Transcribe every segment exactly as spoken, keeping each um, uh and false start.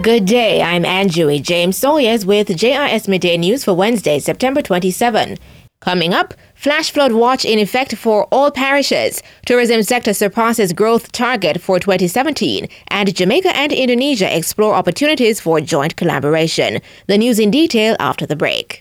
Good day, I'm Anjui James Sawyers with J I S Midday News for Wednesday, September twenty-seventh. Coming up, flash flood watch in effect for all parishes. Tourism sector surpasses growth target for twenty seventeen, and Jamaica and Indonesia explore opportunities for joint collaboration. The news in detail after the break.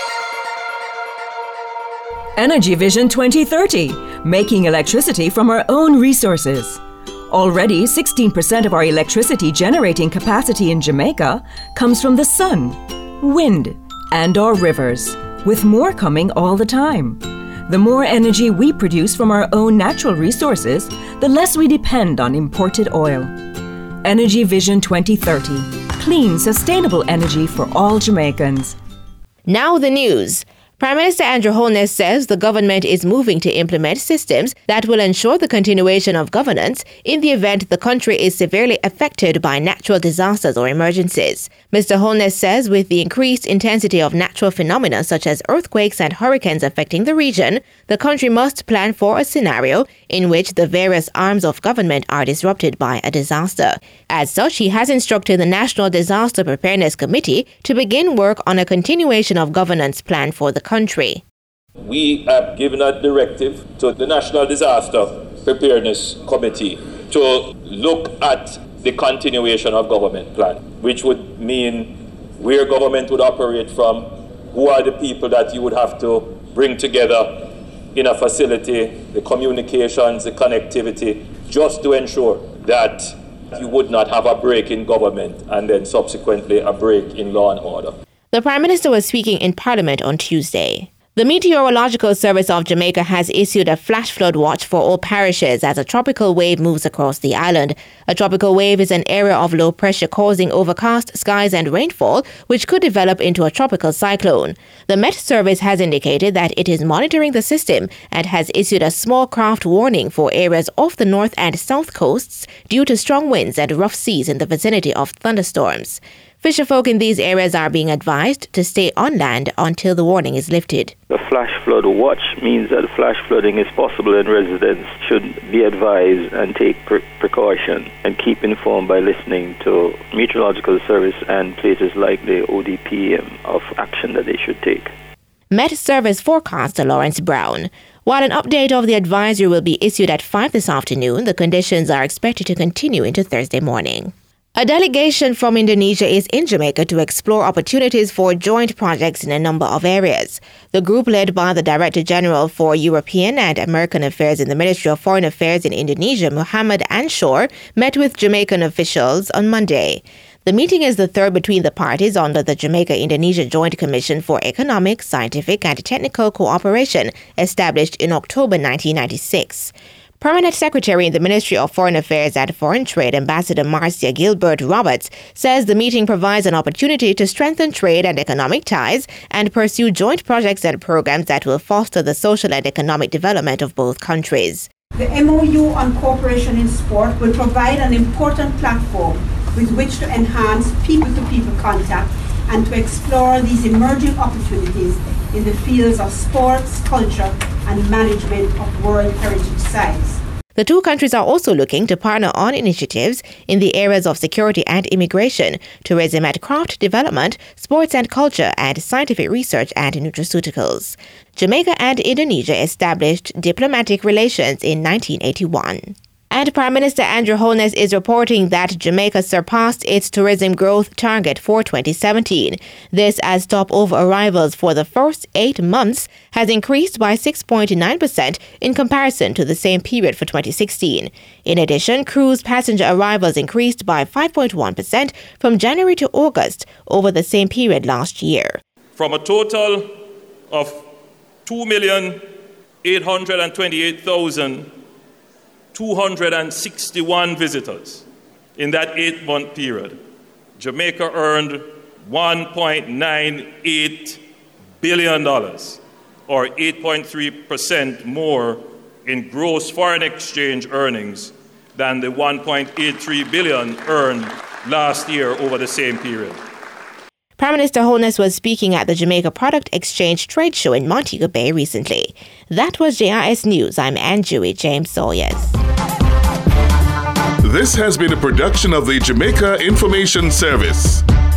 Energy Vision twenty thirty, making electricity from our own resources. Already, sixteen percent of our electricity generating capacity in Jamaica comes from the sun, wind, and our rivers, with more coming all the time. The more energy we produce from our own natural resources, the less we depend on imported oil. Energy Vision twenty thirty, clean, sustainable energy for all Jamaicans. Now the news. Prime Minister Andrew Holness says the government is moving to implement systems that will ensure the continuation of governance in the event the country is severely affected by natural disasters or emergencies. Mister Holness says with the increased intensity of natural phenomena such as earthquakes and hurricanes affecting the region, the country must plan for a scenario in which the various arms of government are disrupted by a disaster. As such, he has instructed the National Disaster Preparedness Committee to begin work on a continuation of governance plan for the country. We have given a directive to the National Disaster Preparedness Committee to look at the continuation of government plan, which would mean where government would operate from, who are the people that you would have to bring together in a facility, the communications, the connectivity, just to ensure that you would not have a break in government and then subsequently a break in law and order. The Prime Minister was speaking in Parliament on Tuesday. The Meteorological Service of Jamaica has issued a flash flood watch for all parishes as a tropical wave moves across the island. A tropical wave is an area of low pressure causing overcast skies and rainfall, which could develop into a tropical cyclone. The Met Service has indicated that it is monitoring the system and has issued a small craft warning for areas off the north and south coasts due to strong winds and rough seas in the vicinity of thunderstorms. Fisherfolk in these areas are being advised to stay on land until the warning is lifted. The flash flood watch means that flash flooding is possible and residents should be advised and take pre- precaution and keep informed by listening to Meteorological Service and places like the O D P M of action that they should take. Met Service forecaster Lawrence Brown. While an update of the advisory will be issued at five this afternoon, the conditions are expected to continue into Thursday morning. A delegation from Indonesia is in Jamaica to explore opportunities for joint projects in a number of areas. The group, led by the Director General for European and American Affairs in the Ministry of Foreign Affairs in Indonesia, Muhammad Anshor, met with Jamaican officials on Monday. The meeting is the third between the parties under the Jamaica-Indonesia Joint Commission for Economic, Scientific and Technical Cooperation, established in October nineteen ninety-six. Permanent Secretary in the Ministry of Foreign Affairs and Foreign Trade, Ambassador Marcia Gilbert Roberts, says the meeting provides an opportunity to strengthen trade and economic ties and pursue joint projects and programs that will foster the social and economic development of both countries. The M O U on cooperation in sport will provide an important platform with which to enhance people-to-people contact and to explore these emerging opportunities in the fields of sports, culture, and management of World Heritage Sites. The two countries are also looking to partner on initiatives in the areas of security and immigration, tourism and craft development, sports and culture, and scientific research and nutraceuticals. Jamaica and Indonesia established diplomatic relations in nineteen eighty-one. And Prime Minister Andrew Holness is reporting that Jamaica surpassed its tourism growth target for twenty seventeen. This as stopover arrivals for the first eight months has increased by six point nine percent in comparison to the same period for twenty sixteen. In addition, cruise passenger arrivals increased by five point one percent from January to August over the same period last year. From a total of two million eight hundred twenty-eight thousand two hundred sixty-one visitors in that eight-month period, Jamaica earned one point nine eight billion dollars, or eight point three percent more in gross foreign exchange earnings than the one point eight three billion dollars earned last year over the same period. Prime Minister Holness was speaking at the Jamaica Product Exchange Trade Show in Montego Bay recently. That was J I S News. I'm Anjui James Sawyers. This has been a production of the Jamaica Information Service.